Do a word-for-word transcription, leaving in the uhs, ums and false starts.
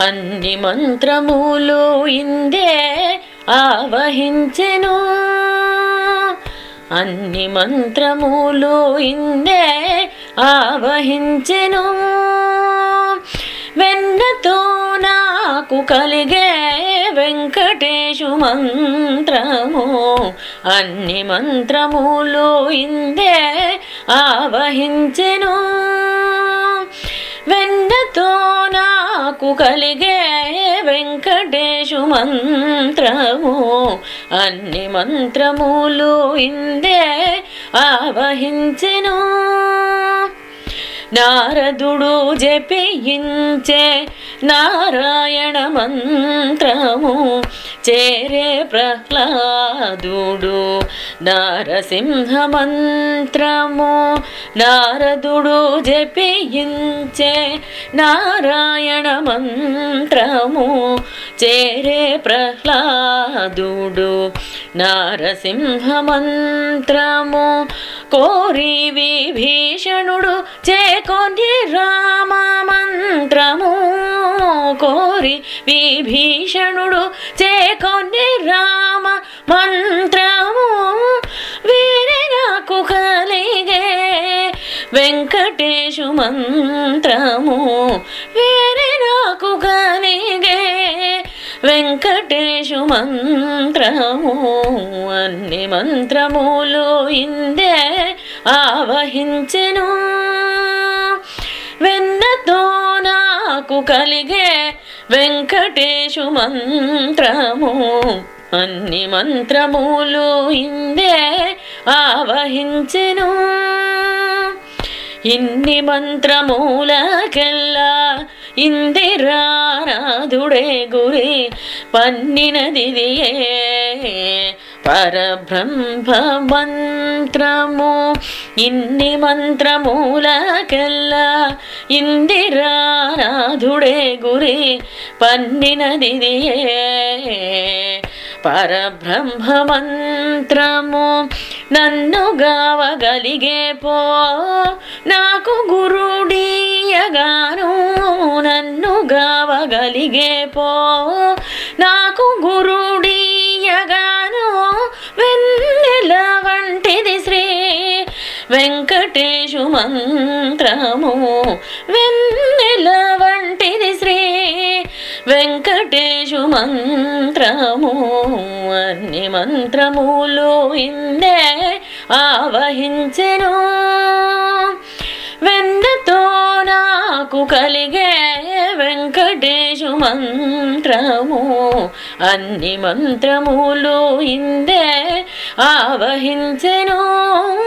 అన్ని మంత్రములు ఇందే ఆవహించెను అన్ని మంత్రములు ఇందే ఆవహించెను వెన్నతో నాకు కలిగే వెంకటేశు మంత్రము అన్ని మంత్రములు ఇందే ఆవహించెను వెన్నతో నాకు కలిగే వెంకటేశు మంత్రము అన్ని మంత్రములు ఇందే ఆవహించెను నారదుడు జపించే నారాయణ మంత్రము చేరే ప్రహ్లాదుడు నారసింహ మంత్రము నారదుడు జపించే నారాయణ మంత్రము చేరే ప్రహ్లాదుడు నారసింహ మంత్రము కోరి విభీషణుడు చేకొని రామ మంత్రము కోరి విభీషణుడు చేకొని రామ మంత్రము వీరే నాకు కలిగే వెంకటేశు మంత్రము వీరే నాకు కలిగే వెంకటేశు మంత్రము అన్ని మంత్రములు ఇందే ఆవహించెను వెన్నతో నాకు కలిగే వెంకటేశు మంత్రము అన్ని మంత్రములు ఇందే ఆవహించెను ఇన్ని మంత్రములకెల్లా ఇందిరానాథుడే గురి పన్నినదిదియే పరబ్రహ్మ మంత్రము ఇన్ని మంత్రములకెల్లా ఇందిరానాథుడే గురి పన్నినదిదియే పరబ్రహ్మ మంత్రము నన్ను గావగలిగే పో నాకు గురుడీయగాను నన్ను గావగలిగే పో నాకు గురుడీయగాను వెన్నెల వంటిది శ్రీ వెంకటేశు మంత్రము వెన్నెల వంటిది శ్రీ వెంకటేశు మంత్రము అన్ని మంత్రములు ఇందే ఆవహించెను వెన్నతో నాకు కలిగే వెంకటేశు మంత్రము అన్ని మంత్రములు ఇందే ఆవహించెను